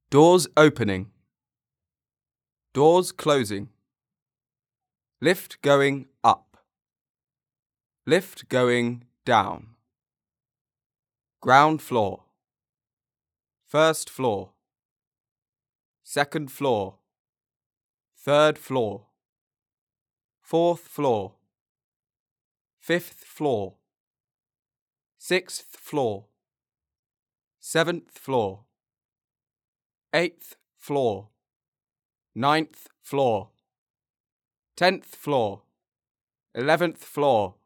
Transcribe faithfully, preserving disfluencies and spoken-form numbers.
Doors opening. Doors closing. Lift going up. Lift going down. Ground floor. First floor. Second floor. Third floor. Fourth floor. Fifth floor. Sixth floor. Seventh floor. Eighth floor. Ninth floor. Tenth floor. Eleventh floor.